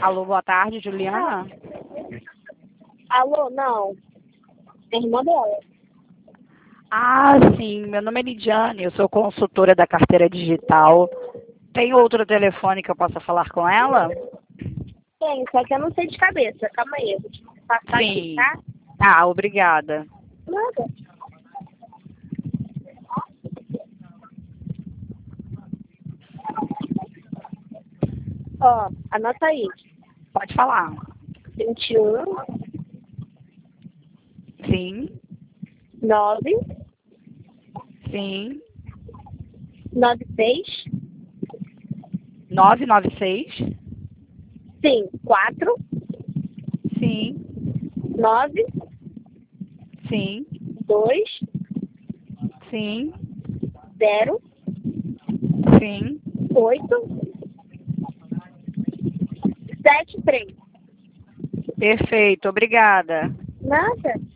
Alô, boa tarde, Juliana. Alô, não. É irmã dela. Ah, sim, meu nome é Lidiane, eu sou consultora da carteira digital. Tem outro telefone que eu possa falar com ela? Tem, só que eu não sei de cabeça. Calma aí, eu vou te passar aqui, Sim. tá? Ah, obrigada. Nada. Ó, anota aí. Pode falar. 21, Sim, 9, sim. 96, 996. sim, 4, Sim, 9, sim, 2, sim, 0, sim. 8, 7, 3. Perfeito, obrigada. Nada.